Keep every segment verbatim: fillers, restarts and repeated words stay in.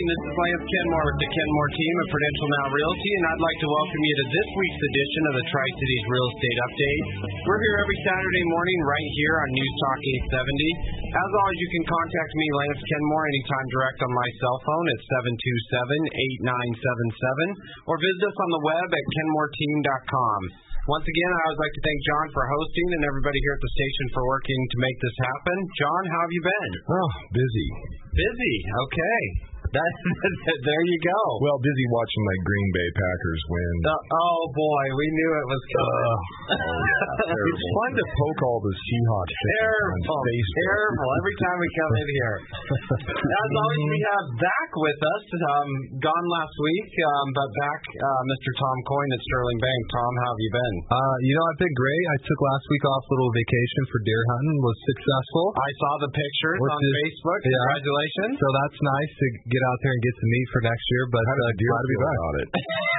This is Lance Kenmore with the Kenmore team of Prudential Now Realty, and I'd like to welcome you to this week's edition of the Tri-Cities Real Estate Update. We're here every Saturday morning right here on News Talk eight seventy. As always, you can contact me, Lance Kenmore, anytime direct on my cell phone at seven two seven, eight nine seven seven, or visit us on the web at kenmore team dot com. Once again, I would like to thank John for hosting and everybody here at the station for working to make this happen. John, how have you been? Oh, busy. Busy, okay. That, there you go. Well, busy watching my Green Bay Packers win. Uh, oh, boy, we knew it was coming. Uh, oh, yeah, it's fun to poke all the Seahawks Terrible, terrible. Every time we come in here. As always, we have Zach with us. Um, gone last week, um, but back, uh, Mister Tom Coyne at Sterling Bank. Tom, how have you been? Uh, you know, I've been great. I took last week off a little vacation for deer hunting. Was successful. I saw the pictures Which on is, Facebook. Yeah. Congratulations. So that's nice to get out there and get some meat for next year. But how did the deer uh, feel about it?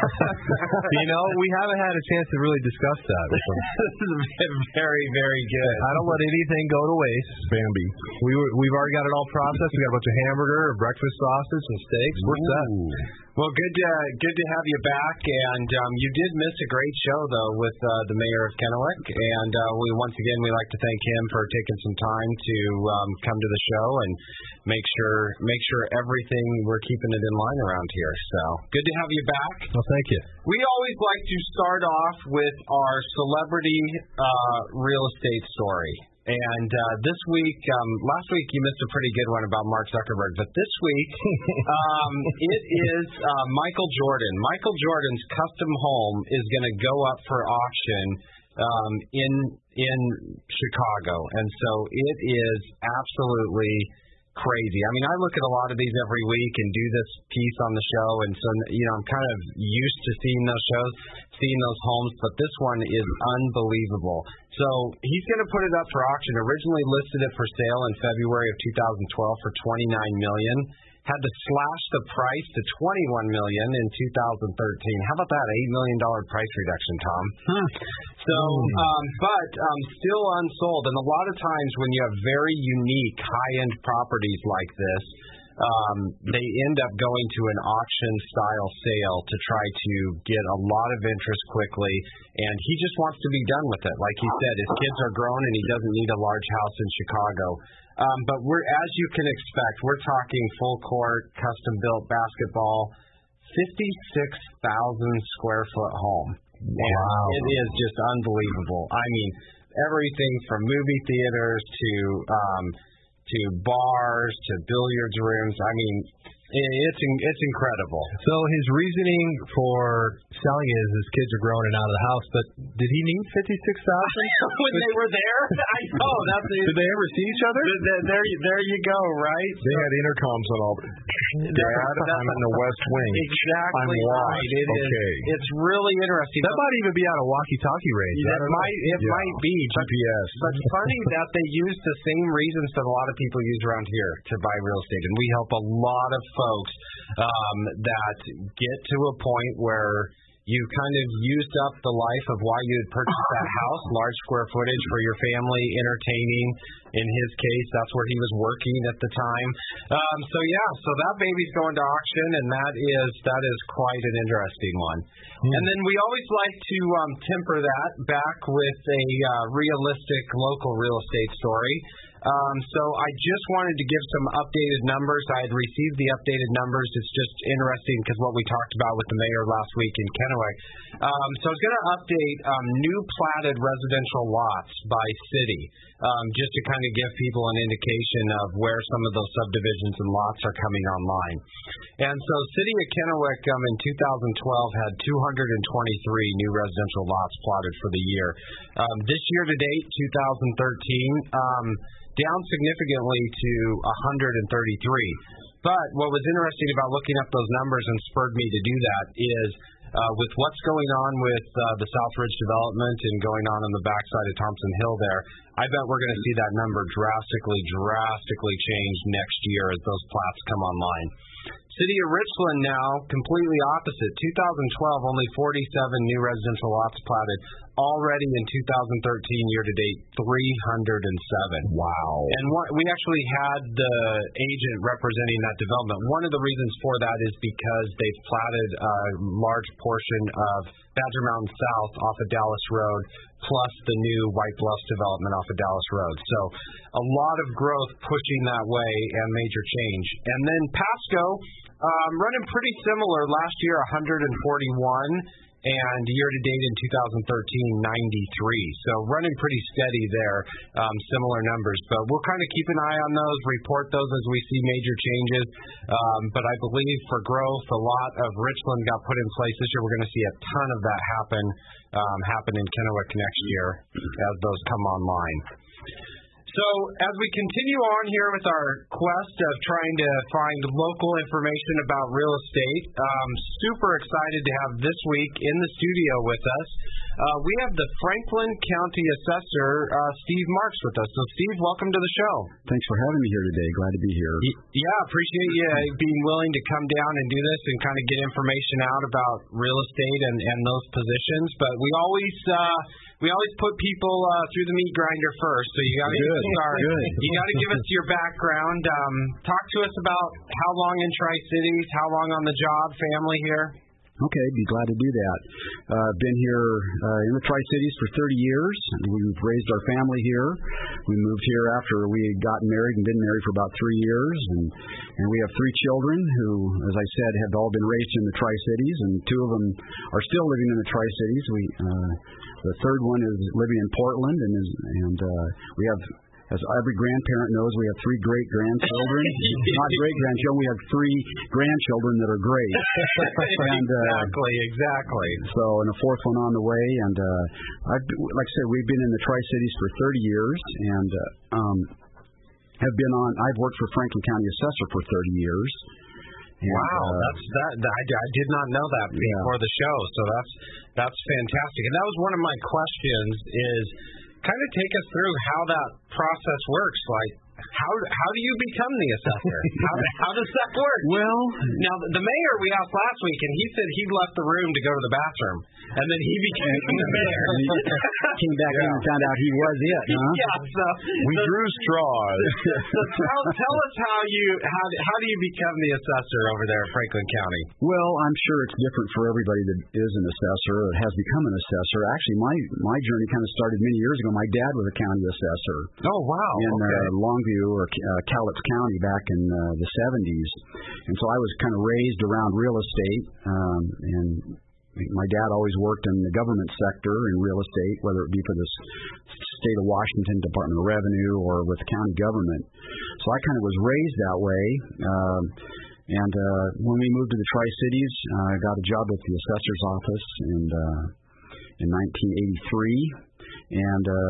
You know, we haven't had a chance to really discuss that. This is very, very good. I don't let anything go to waste. Bambi. We were, we've already got it all processed. We got a bunch of hamburger, breakfast sausage, and steaks. We're set. Well, good to good to have you back, and um, you did miss a great show though with uh, the mayor of Kennewick, and uh, we once again we like to thank him for taking some time to um, come to the show and make sure make sure everything we're keeping it in line around here. So good to have you back. Well, thank you. We always like to start off with our celebrity uh, real estate story. And uh, this week, um, last week you missed a pretty good one about Mark Zuckerberg, but this week um, it is uh, Michael Jordan. Michael Jordan's custom home is going to go up for auction um, in in Chicago, and so it is absolutely crazy. I mean, I look at a lot of these every week and do this piece on the show, and so, you know, I'm kind of used to seeing those shows, seeing those homes, but this one is unbelievable. So he's going to put it up for auction. Originally listed it for sale in February of two thousand twelve for twenty-nine million dollars. Had to slash the price to twenty-one million dollars in two thousand thirteen. How about that? eight million dollars price reduction, Tom. Huh. So, um, but um, still unsold. And a lot of times when you have very unique high-end properties like this, um, they end up going to an auction-style sale to try to get a lot of interest quickly. And he just wants to be done with it. Like he said, his kids are grown and he doesn't need a large house in Chicago. Um, but we're, as you can expect, we're talking full court, custom built basketball, fifty-six thousand square foot home. Wow. And it is just unbelievable. I mean, everything from movie theaters to, um, to bars to billiards rooms. I mean, it's it's incredible. So his reasoning for selling it is his kids are grown and out of the house, but did he need fifty-six thousand dollars? When they were there? I know. That's it. Did they ever see each other? There, there, there you go, right? They had intercoms on all. Dad, I'm in the West Wing. Exactly I'm right. It okay. is, it's really interesting. That might even be out of walkie-talkie range. It might, it Yeah. might be. G P S. But it's funny that they use the same reasons that a lot of people use around here to buy real estate. And we help a lot of folks um, that get to a point where you kind of used up the life of why you had purchased that house, large square footage for your family, entertaining. In his case, that's where he was working at the time. Um, so yeah, so that baby's going to auction, and that is that is quite an interesting one. Mm. And then we always like to um, temper that back with a uh, realistic local real estate story. Um, so I just wanted to give some updated numbers. I had received the updated numbers. It's just interesting because what we talked about with the mayor last week in Kennewick. Um, so I was going to update um, new platted residential lots by city, um, just to kind of give people an indication of where some of those subdivisions and lots are coming online. And so City of Kennewick um, in two thousand twelve had two hundred twenty-three new residential lots plotted for the year. Um, this year to date, two thousand thirteen, um, down significantly to one hundred thirty-three. But what was interesting about looking up those numbers and spurred me to do that is uh, with what's going on with uh, the Southridge development and going on on the backside of Thompson Hill there, I bet we're going to see that number drastically, drastically change next year as those plats come online. City of Richland now, completely opposite. two thousand twelve, only forty-seven new residential lots platted. Already in two thousand thirteen, year-to-date, three hundred seven. Wow. And one, we actually had the agent representing that development. One of the reasons for that is because they've platted a large portion of Badger Mountain South off of Dallas Road, plus the new White Bluffs development off of Dallas Road. So a lot of growth pushing that way and major change. And then Pasco, um, running pretty similar. Last year, one hundred forty-one. And year-to-date in two thousand thirteen, ninety-three. So running pretty steady there, um, similar numbers. But we'll kind of keep an eye on those, report those as we see major changes. Um, but I believe for growth, a lot of Richland got put in place this year. We're going to see a ton of that happen, um, happen in Kennewick next year as those come online. So as we continue on here with our quest of trying to find local information about real estate, um, super excited to have this week in the studio with us. Uh, we have the Franklin County Assessor, uh, Steve Marks, with us. So, Steve, welcome to the show. Thanks for having me here today. Glad to be here. Yeah, appreciate you being willing to come down and do this and kind of get information out about real estate and, and those positions. But we always uh, we always put people uh, through the meat grinder first. So you got to start. Good. You got to give us your background. Um, talk to us about how long in Tri-Cities, how long on the job, family here. Okay, be glad to do that. Uh, been here uh, in the Tri-Cities for thirty years. We've raised our family here. We moved here after we had gotten married and been married for about three years. And, and we have three children who, as I said, have all been raised in the Tri-Cities, and two of them are still living in the Tri-Cities. We, uh, the third one is living in Portland, and, is, and uh, we have... As every grandparent knows, we have three great-grandchildren. Not great-grandchildren, we have three grandchildren that are great. and, uh, exactly, exactly. So, and a fourth one on the way. And uh, I've, like I said, we've been in the Tri-Cities for thirty years, and uh, um, have been on. I've worked for Franklin County Assessor for thirty years. And, wow, uh, that's that. I, I did not know that before yeah. the show. So that's that's fantastic. And that was one of my questions. Is kind of take us through how that process works. Like, how how do you become the assessor? How, how does that work? Well, now the mayor we asked last week, and he said he left the room to go to the bathroom, and then he became the mayor. Came back yeah. in and found out he was it. Huh? Yeah, so we so, drew straws. So tell, tell us how you how how do you become the assessor over there at Franklin County? Well, I'm sure it's different for everybody that is an assessor or has become an assessor. Actually, my my journey kind of started many years ago. My dad was a county assessor. Oh wow! In okay. uh, Longview or uh, Cowlitz County back in uh, the seventies, and so I was kind of raised around real estate. Um, and my dad always worked in the government sector in real estate, whether it be for the state of Washington Department of Revenue or with county government. So I kind of was raised that way. Um, and uh, when we moved to the Tri-Cities, uh, I got a job at the assessor's office and uh, in nineteen eighty-three, and uh,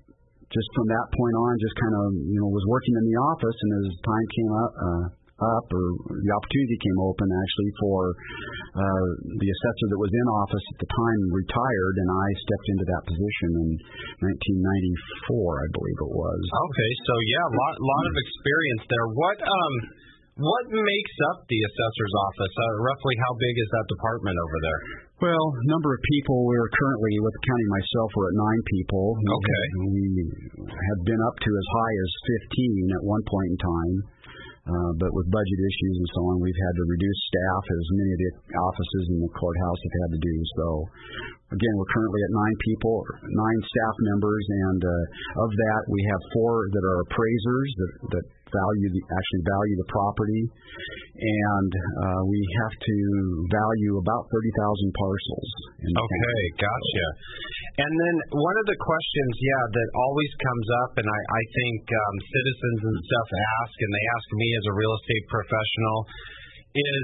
just from that point on, just kind of, you know, was working in the office, and as time came up, uh, up or the opportunity came open, actually, for uh, the assessor that was in office at the time retired, and I stepped into that position in nineteen ninety-four, I believe it was. Okay, so yeah, a lot, lot of experience there. What um, what makes up the assessor's office? Uh, roughly how big is that department over there? Well, number of people, we're currently, with the county myself, we're at nine people. Okay. We have been up to as high as fifteen at one point in time, uh, but with budget issues and so on, we've had to reduce staff, as many of the offices in the courthouse have had to do. So, again, we're currently at nine people, nine staff members, and uh, of that, we have four that are appraisers that, that value the, actually value the property, and uh, we have to value about thirty thousand parcels. In the okay, county. Gotcha. And then one of the questions, yeah, that always comes up, and I, I think um, citizens and stuff ask, and they ask me as a real estate professional, is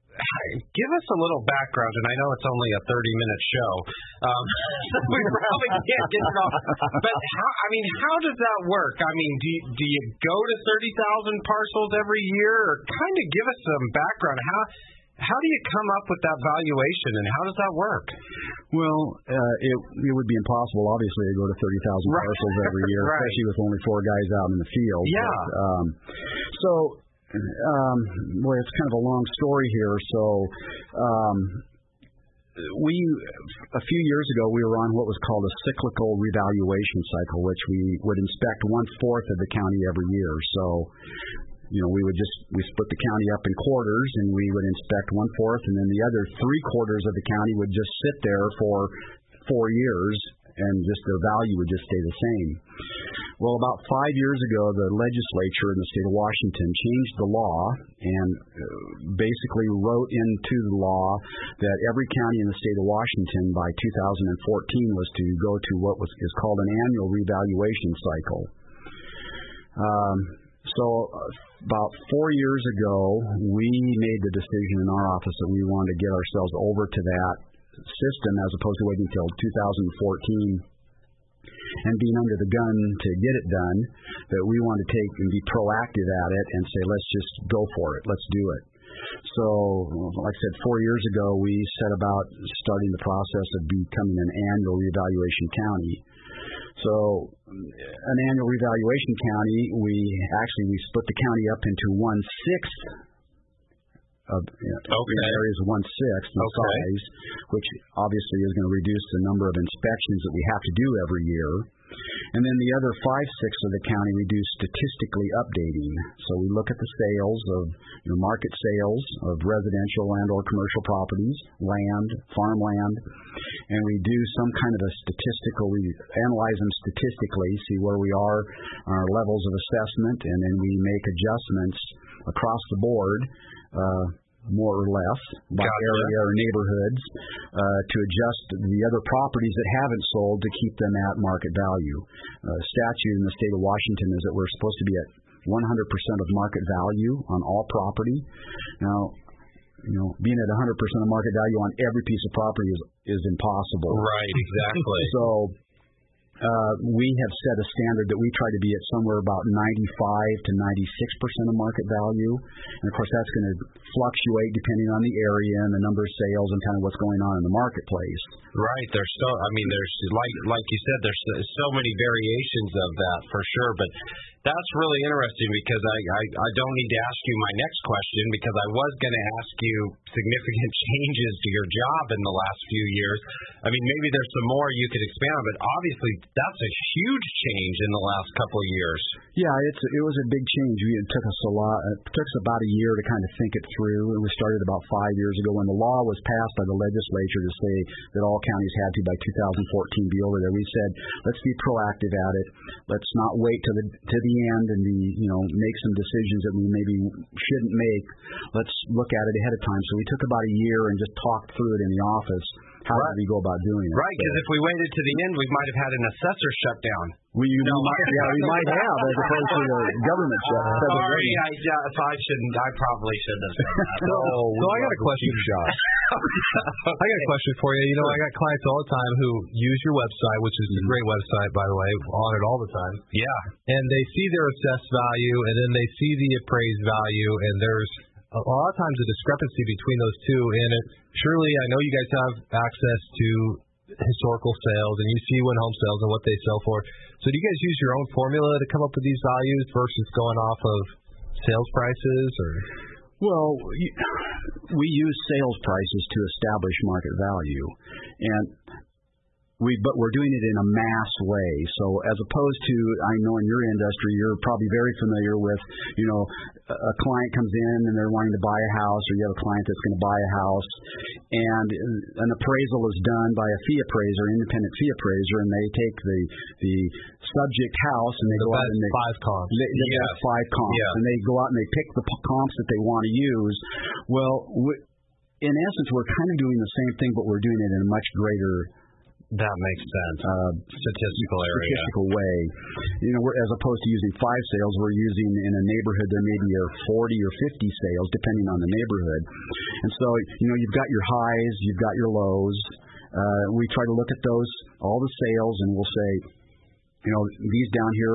give us a little background, and I know it's only a thirty-minute show, um, so we probably can't get it all. But how, I mean, how does that work? I mean, do you, do you go to thirty thousand parcels every year, or kind of give us some background? How how do you come up with that valuation, and how does that work? Well, uh, it it would be impossible, obviously, to go to thirty thousand right. parcels every year, right. especially with only four guys out in the field. Yeah. But, um, so. um, boy, it's kind of a long story here. So, um, we a few years ago we were on what was called a cyclical revaluation cycle, which we would inspect one fourth of the county every year. So, you know, we would just we split the county up in quarters, and we would inspect one fourth, and then the other three quarters of the county would just sit there for four years, and just their value would just stay the same. Well, about five years ago, the legislature in the state of Washington changed the law and basically wrote into the law that every county in the state of Washington by two thousand fourteen was to go to what was is called an annual revaluation cycle. Um, so uh, about four years ago, we made the decision in our office that we wanted to get ourselves over to that system as opposed to waiting until two thousand fourteen and being under the gun to get it done, that we want to take and be proactive at it and say, let's just go for it, let's do it. So, like I said, four years ago, we set about starting the process of becoming an annual revaluation county. So, an annual revaluation county, we actually we split the county up into one-sixth of you know, okay. areas one-sixth in okay. size, which obviously is going to reduce the number of inspections that we have to do every year. And then the other five-sixths of the county we do statistically updating. So we look at the sales of you know, market sales of residential and or commercial properties, land, farmland, and we do some kind of a statistical, we analyze them statistically, see where we are on our levels of assessment, and then we make adjustments across the board, uh, more or less, by gotcha. area or neighborhoods, uh, to adjust the other properties that haven't sold to keep them at market value. Uh, statute in the state of Washington is that we're supposed to be at one hundred percent of market value on all property. Now, you know, being at one hundred percent of market value on every piece of property is, is impossible. Right, exactly. So, Uh, we have set a standard that we try to be at somewhere about ninety-five to ninety-six percent of market value. And of course, that's going to fluctuate depending on the area and the number of sales and kind of what's going on in the marketplace. Right. There's so, I mean, there's, like like you said, there's so many variations of that for sure. But that's really interesting because I, I, I don't need to ask you my next question because I was going to ask you significant changes to your job in the last few years. I mean, maybe there's some more you could expand on, but obviously that's a huge change in the last couple of years. Yeah, it's it was a big change. It took us a lot. It took us about a year to kind of think it through. And we started about five years ago when the law was passed by the legislature to say that all counties had to by two thousand fourteen be over there. We said, let's be proactive at it. Let's not wait to the to the end and be you know make some decisions that we maybe shouldn't make. Let's look at it ahead of time. So we took about a year and just talked through it in the office. How right. did we go about doing it? Right, because so, if we waited to the end, we might have had an assessor shutdown. We, you know, might, yeah, we might have, as opposed to the government shutdown. Uh, sorry, I, uh, I shouldn't. I probably shouldn't have said that. so, so I got a question, Josh. I got a question for you. You know, I got clients all the time who use your website, which is a great website, by the way, on it all the time. Yeah. And they see their assessed value, and then they see the appraised value, and there's a lot of times a discrepancy between those two. And it, surely, I know you guys have access to historical sales, and you see when home sales and what they sell for. So do you guys use your own formula to come up with these values versus going off of sales prices? Or Well, we use sales prices to establish market value, and we but we're doing it in a mass way. So as opposed to, I know in your industry, you're probably very familiar with, you know, a client comes in and they're wanting to buy a house, or you have a client that's going to buy a house, and an appraisal is done by a fee appraiser, independent fee appraiser, and they take the the subject house and they the go out and they five comps. They, they yeah. have five comps, yeah. and they go out and they pick the comps that they want to use. Well, we, in essence, we're kind of doing the same thing, but we're doing it in a much greater That makes sense. Uh, statistical area. Statistical way. You know, we're, as opposed to using five sales, we're using in a neighborhood there maybe are forty or fifty sales, depending on the neighborhood. And so, you know, you've got your highs, you've got your lows. Uh, we try to look at those, all the sales, and we'll say, you know, these down here,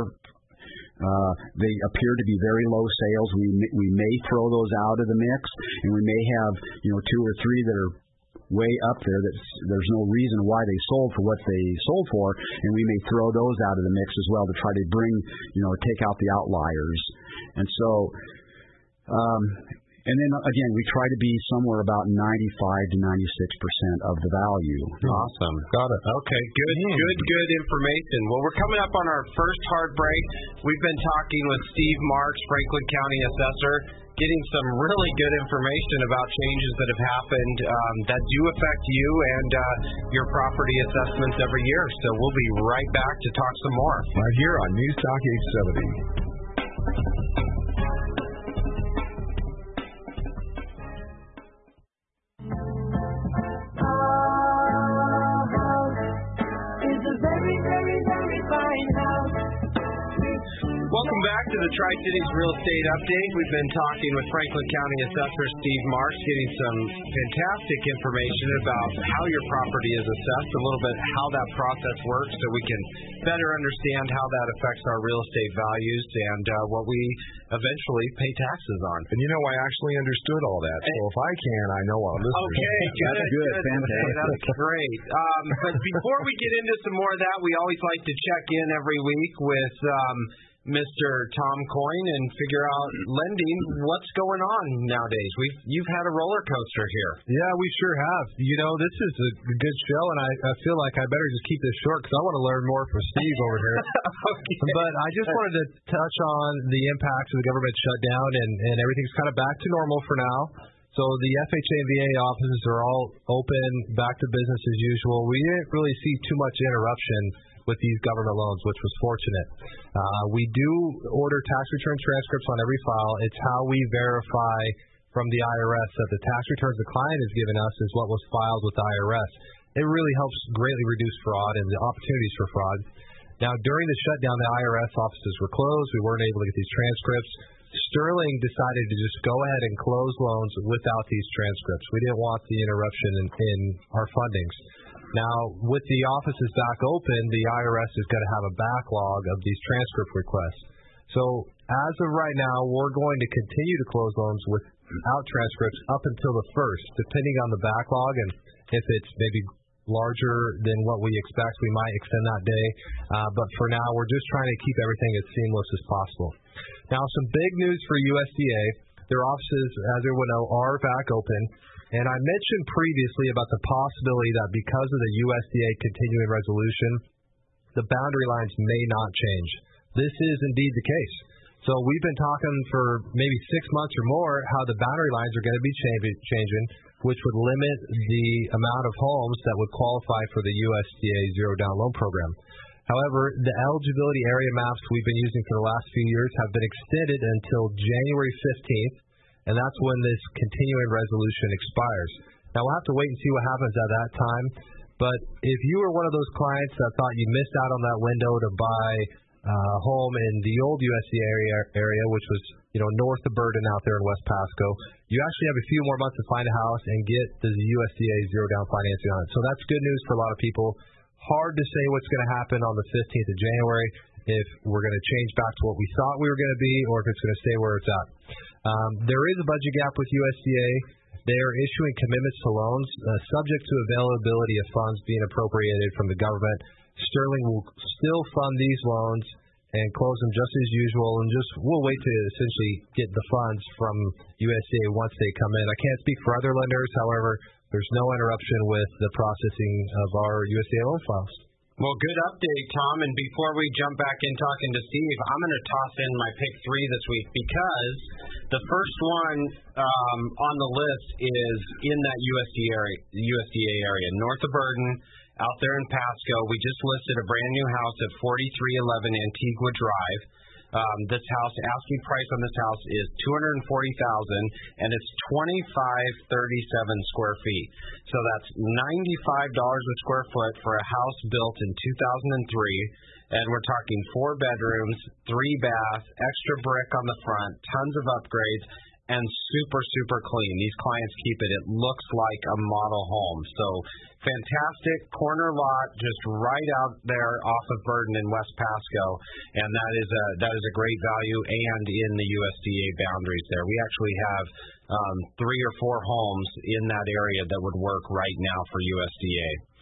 uh, they appear to be very low sales. We we may throw those out of the mix, and we may have, you know, two or three that are way up there that there's no reason why they sold for what they sold for, and we may throw those out of the mix as well to try to bring, you know, take out the outliers. And so Um, and then again, we try to be somewhere about ninety-five to ninety-six percent of the value. Awesome. Got it. Okay, good, mm. good, good information. Well, we're coming up on our first hard break. We've been talking with Steve Marks, Franklin County Assessor, getting some really good information about changes that have happened um, that do affect you and uh, your property assessments every year. So we'll be right back to talk some more. Right here on News Talk eight seventy. Welcome back to the Tri-Cities Real Estate Update. We've been talking with Franklin County Assessor Steve Marks, getting some fantastic information about how your property is assessed, a little bit how that process works so we can better understand how that affects our real estate values and uh, what we eventually pay taxes on. And you know, I actually understood all that, so if I can, I know our listeners. Okay, good. That's good, good. fantastic. That's great. Um, but before we get into some more of that, we always like to check in every week with um, Mister Tom Coyne and figure out lending, what's going on nowadays. We've You've had a roller coaster here. Yeah, we sure have. You know, this is a good show, and I, I feel like I better just keep this short because I want to learn more from Steve over here. Okay. But I just wanted to touch on the impacts of the government shutdown, and, and everything's kind of back to normal for now. So the F H A and V A offices are all open, back to business as usual. We didn't really see too much interruption with these government loans, which was fortunate. Uh, we do order tax return transcripts on every file. It's how we verify from the I R S that the tax returns the client has given us is what was filed with the I R S. It really helps greatly reduce fraud and the opportunities for fraud. Now, during the shutdown, the I R S offices were closed. We weren't able to get these transcripts. Sterling decided to just go ahead and close loans without these transcripts. We didn't want the interruption in, in our fundings. Now, with the offices back open, the I R S is going to have a backlog of these transcript requests. So, as of right now, we're going to continue to close loans without transcripts up until the first, depending on the backlog, and if it's maybe larger than what we expect, we might extend that day. Uh, but for now, we're just trying to keep everything as seamless as possible. Now, some big news for U S D A. Their offices, as everyone knows, are back open. And I mentioned previously about the possibility that because of the U S D A continuing resolution, the boundary lines may not change. This is indeed the case. So we've been talking for maybe six months or more how the boundary lines are going to be changing, which would limit the amount of homes that would qualify for the U S D A Zero Down Loan Program. However, the eligibility area maps we've been using for the last few years have been extended until January fifteenth, and that's when this continuing resolution expires. Now, we'll have to wait and see what happens at that time, but if you were one of those clients that thought you missed out on that window to buy a home in the old U S D A area, area, which was, you know, north of Burden out there in West Pasco, you actually have a few more months to find a house and get the U S D A zero down financing on it. So that's good news for a lot of people. Hard to say what's going to happen on the fifteenth of January, if we're going to change back to what we thought we were going to be or if it's going to stay where it's at. Um, there is a budget gap with U S D A. They are issuing commitments to loans uh, subject to availability of funds being appropriated from the government. Sterling will still fund these loans and close them just as usual, and just we'll wait to essentially get the funds from U S D A once they come in. I can't speak for other lenders. However, there's no interruption with the processing of our U S D A loan files. Well, good update, Tom. And before we jump back in talking to Steve, I'm going to toss in my pick three this week because the first one um, on the list is in that U S D A area, U S D A area, north of Burden, out there in Pasco. We just listed a brand new house at forty-three eleven Antigua Drive. Um, this house, asking price on this house is two hundred forty thousand dollars, and it's twenty-five thirty-seven square feet. So that's ninety-five dollars a square foot for a house built in two thousand three, and we're talking four bedrooms, three baths, extra brick on the front, tons of upgrades, and super, super clean. These clients keep it. It looks like a model home. So fantastic corner lot, just right out there off of Burden in West Pasco, and that is a that is a great value and in the U S D A boundaries there. We actually have um, three or four homes in that area that would work right now for U S D A.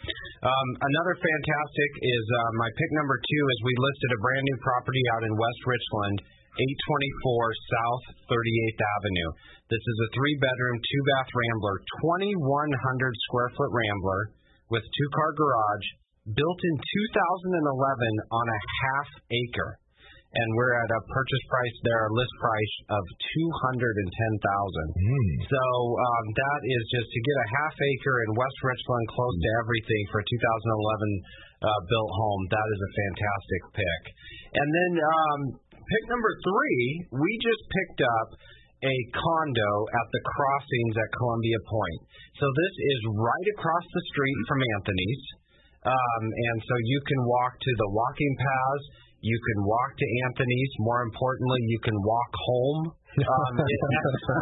Um, another fantastic is uh, my pick number two is we listed a brand new property out in West Richland, eight twenty-four South thirty-eighth Avenue. This is a three-bedroom, two-bath Rambler, twenty-one hundred square foot Rambler with two-car garage, built in two thousand eleven on a half acre. And we're at a purchase price there, a list price of two hundred ten thousand dollars. Mm. So um, that is just to get a half acre in West Richland, close to everything for a two thousand eleven uh, built home. That is a fantastic pick. And then um, pick number three, we just picked up a condo at the Crossings at Columbia Point. So this is right across the street from Anthony's. Um, and so you can walk to the walking paths. You can walk to Anthony's. More importantly, you can walk home. Um, it, and, so,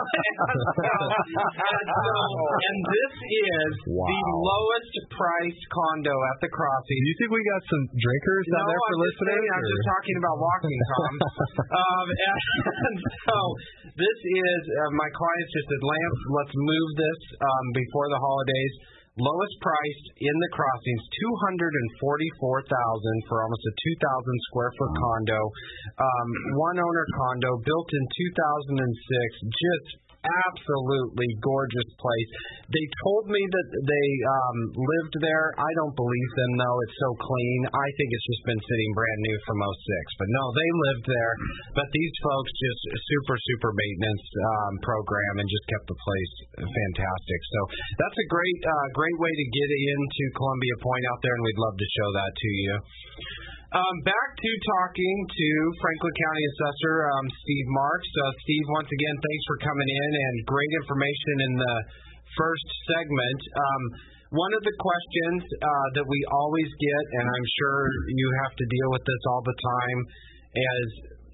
and this is wow. the lowest priced condo at the Crossing. Do you think we got some drinkers no, out there for I'm listeners? Just I'm just talking about walking, Tom. um, and, and so this is, uh, my clients just said, Lance, let's move this um, before the holidays. Lowest priced in the Crossings, two hundred forty-four thousand dollars for almost a two thousand square foot condo. Um, one owner condo, built in two thousand six. Just absolutely gorgeous place. They told me that they um, lived there. I don't believe them, though. It's so clean. I think it's just been sitting brand new from oh six. But no, they lived there. But these folks just super, super maintenance um, program and just kept the place fantastic. So that's a great, uh, great way to get into Columbia Point out there, and we'd love to show that to you. Um, back to talking to Franklin County Assessor um, Steve Marks. Uh, Steve, once again, thanks for coming in, and great information in the first segment. Um, one of the questions uh, that we always get, and I'm sure you have to deal with this all the time, is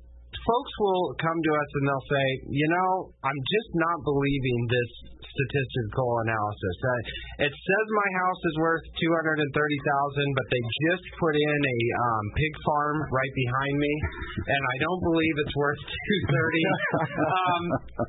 folks will come to us and they'll say, you know, I'm just not believing this statistical analysis. Uh, it says my house is worth two hundred thirty thousand dollars, but they just put in a um, pig farm right behind me, and I don't believe it's worth two hundred thirty thousand dollars. um,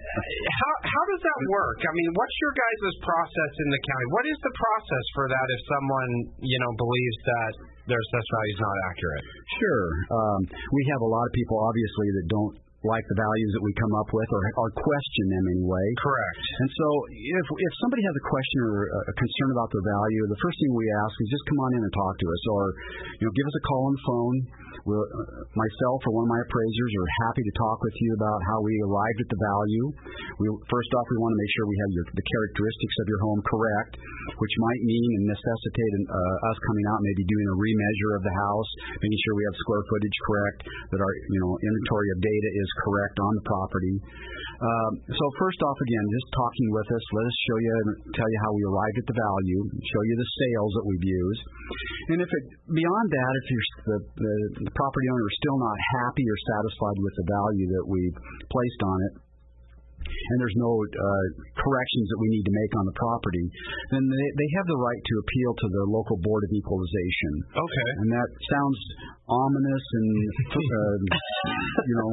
how how does that work? I mean, what's your guys' process in the county? What is the process for that if someone, you know, believes that their assessed value is not accurate? Sure. Um, we have a lot of people, obviously, that don't like the values that we come up with or, or question them anyway. Correct. And so if if somebody has a question or a concern about their value, the first thing we ask is just come on in and talk to us, or you know, give us a call on the phone. We'll, uh, myself or one of my appraisers are happy to talk with you about how we arrived at the value. We, first off, we want to make sure we have your, the characteristics of your home correct, which might mean and necessitate an, uh, us coming out and maybe doing a remeasure of the house, making sure we have square footage correct, that our you know inventory of data is correct on the property. Um, so first off, again, just talking with us, let us show you and tell you how we arrived at the value, show you the sales that we've used. And if it, beyond that, if you're, the, the, the property owner is still not happy or satisfied with the value that we've placed on it, and there's no uh, corrections that we need to make on the property, then they, they have the right to appeal to the local Board of Equalization. Okay. And that sounds ominous and, uh, you know,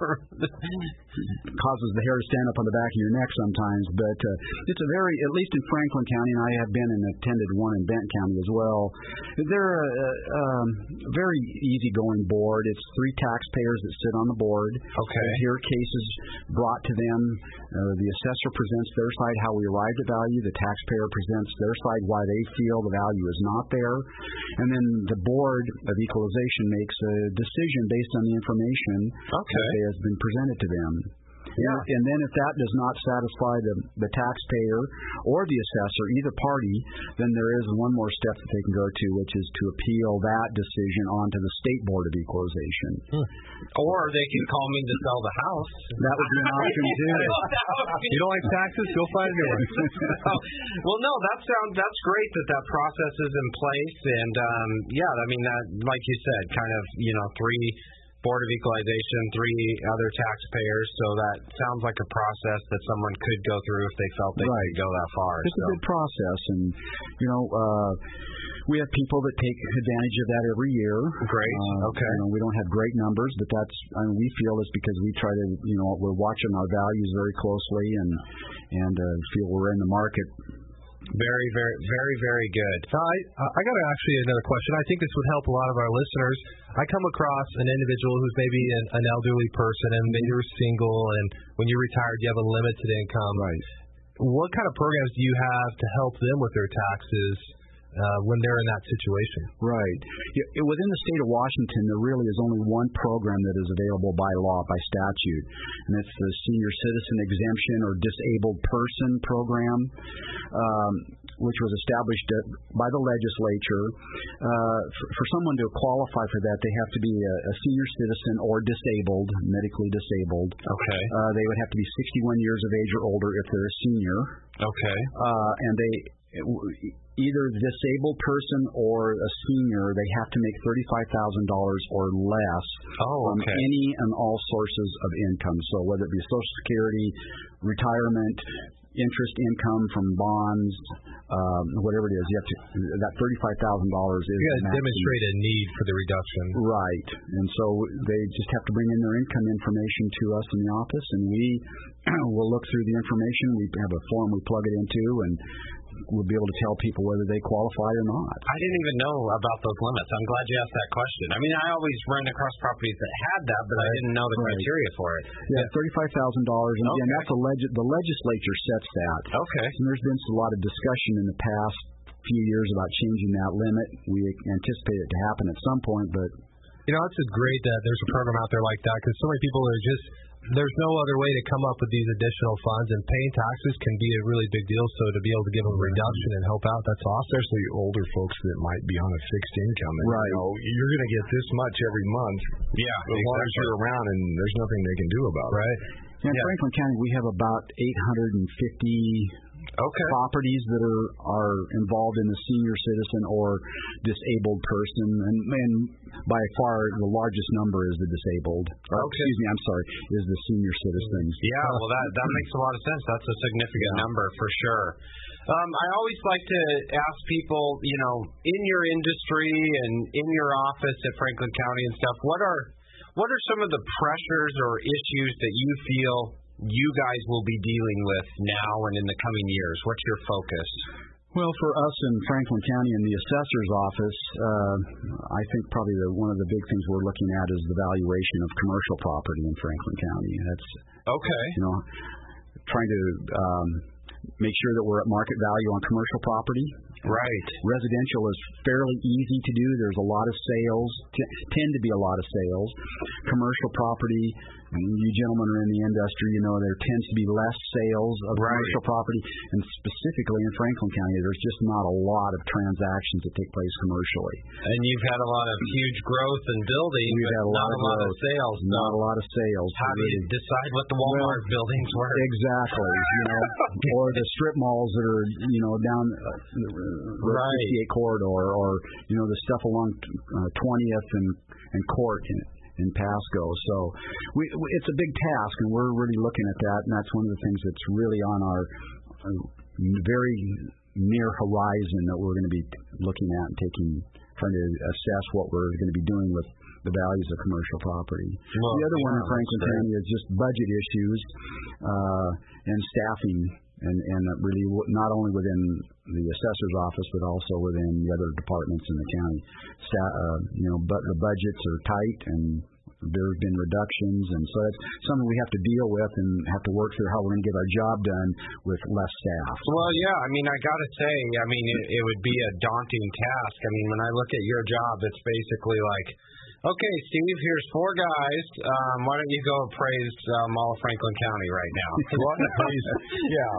causes the hair to stand up on the back of your neck sometimes. But uh, it's a very, at least in Franklin County, and I have been and attended one in Benton County as well, they're a, a, um, very easygoing board. It's three taxpayers that sit on the board. Okay. They hear cases brought to them. Uh, the assessor presents their side, how we arrived at value. The taxpayer presents their side, why they feel the value is not there. And then the Board of Equalization makes a decision based on the information okay. that has been presented to them. Yeah. And then if that does not satisfy the, the taxpayer or the assessor, either party, then there is one more step that they can go to, which is to appeal that decision onto the State Board of Equalization. Hmm. Or they can call me to sell the house. That would be an option too. You don't like taxes? Go find a new one. Well, no, that sounds that's great that that process is in place, and um, yeah, I mean that, like you said, kind of you know three. Board of Equalization, three other taxpayers, so that sounds like a process that someone could go through if they felt they right. could go that far. It's so. a good process, and you know, uh, we have people that take advantage of that every year. Great. Uh, okay. You know, we don't have great numbers, but that's I mean, we feel it's because we try to, you know, we're watching our values very closely, and and uh, feel we're in the market Very, very, very, very good. So I, I got actually another question. I think this would help a lot of our listeners. I come across an individual who's maybe an, an elderly person, and maybe you're single, and when you're retired, you have a limited income. Right. What kind of programs do you have to help them with their taxes uh, when they're in that situation? Right. Yeah, within the state of Washington, there really is only one program that is available by law, by statute, and it's the Senior Citizen Exemption or Disabled Person Program, um, which was established by the legislature. Uh, for, for someone to qualify for that, they have to be a, a senior citizen or disabled, medically disabled. Okay. Uh, they would have to be sixty-one years of age or older if they're a senior. Okay. Uh, and they either a disabled person or a senior, they have to make thirty-five thousand dollars or less oh, from okay. any and all sources of income. So whether it be Social Security, retirement, interest income from bonds, um, whatever it is, you have to, that thirty-five thousand dollars is you got to maximum. demonstrate a need for the reduction. Right. And so they just have to bring in their income information to us in the office, and we will look through the information. We have a form we plug it into, and we'll be able to tell people whether they qualify or not. I didn't even know about those limits. I'm glad you asked that question. I mean, I always ran across properties that had that, but I didn't know the right. criteria for it. Yeah, thirty-five thousand dollars. And okay. again, that's a leg- the legislature sets that. Okay. And there's been a lot of discussion in the past few years about changing that limit. We anticipate it to happen at some point, but... You know, it's great that there's a program out there like that, because so many people are just... There's no other way to come up with these additional funds, and paying taxes can be a really big deal. So to be able to give them a reduction and help out, that's awesome. Especially older folks that might be on a fixed income. And, right. You know, you're going to get this much every month. Yeah, as exactly. long as you're around, and there's nothing they can do about it. Right. Yeah, in yeah. Franklin County, we have about eight hundred fifty okay. properties that are, are involved in the senior citizen or disabled person, and, and by far the largest number is the disabled. Or, okay. Excuse me, I'm sorry, is the senior citizens. Yeah, well, that, that makes a lot of sense. That's a significant yeah. number for sure. Um, I always like to ask people, you know, in your industry and in your office at Franklin County and stuff, what are what are some of the pressures or issues that you feel you guys will be dealing with now and in the coming years? What's your focus? Well, for us in Franklin County in the assessor's office, uh, I think probably the, one of the big things we're looking at is the valuation of commercial property in Franklin County. That's okay. You know, trying to um, make sure that we're at market value on commercial property. Right. Residential is fairly easy to do. There's a lot of sales, t- tend to be a lot of sales. Commercial property, I mean, you gentlemen are in the industry, you know, there tends to be less sales of right. commercial property. And specifically in Franklin County, there's just not a lot of transactions that take place commercially. And you've had a lot of huge growth in building, We've but had a not lot a of lot growth, of sales. Not a lot of sales. How do you decide what the Walmart well, buildings were? Exactly. You know, or the strip malls that are, you know, down uh, the right. sixty-eight corridor, or, you know, the stuff along uh, twentieth and, and Court in, in Pasco. So we, we, it's a big task, and we're really looking at that, and that's one of the things that's really on our uh, very near horizon that we're going to be looking at and taking, trying to assess what we're going to be doing with the values of commercial property. Well, the other yeah, one in Franklin County is just budget issues uh, and staffing, and, and really not only within the assessor's office, but also within the other departments in the county. Sta- uh, you know, but the budgets are tight, and there's been reductions, and so it's something we have to deal with and have to work through how we're going to get our job done with less staff. Well, yeah, I mean, I got to say, I mean, it, it would be a daunting task. I mean, when I look at your job, it's basically like, okay, Steve, here's four guys. Um, why don't you go appraise um, all of Franklin County right now? yeah.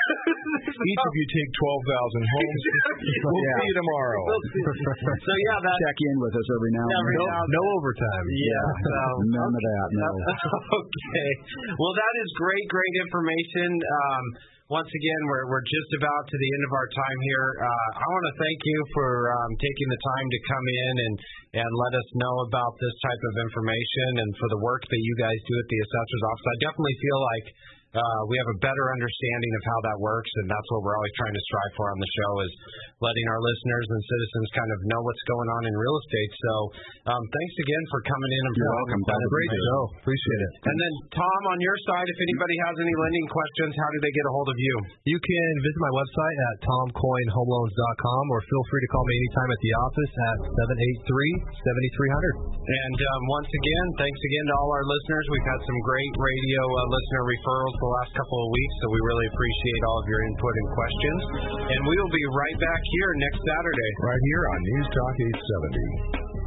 Each of you take twelve thousand homes. We'll yeah. see you tomorrow. We'll see. So, yeah, that... Check in with us every now and then. No, now no overtime. Yeah. So, None okay. of that, no. Okay. Well, that is great, great information. Um, Once again, we're we're just about to the end of our time here. Uh, I want to thank you for um, taking the time to come in and, and let us know about this type of information and for the work that you guys do at the assessor's office. I definitely feel like uh, we have a better understanding of how that works, and that's what we're always trying to strive for on the show is letting our listeners and citizens kind of know what's going on in real estate. So um, thanks again for coming in and You're providing welcome. that Great information. show. Appreciate it. And then, Tom, on your side, if anybody has any lending questions, how do they get a hold of you? You can visit my website at tom coyne home loans dot com or feel free to call me anytime at the office at seven eight three, seven three zero zero. And um, once again, thanks again to all our listeners. We've had some great radio uh, listener referrals the last couple of weeks, so we really appreciate all of your input and questions. And we will be right back here next Saturday. Right here on News Talk eight seventy.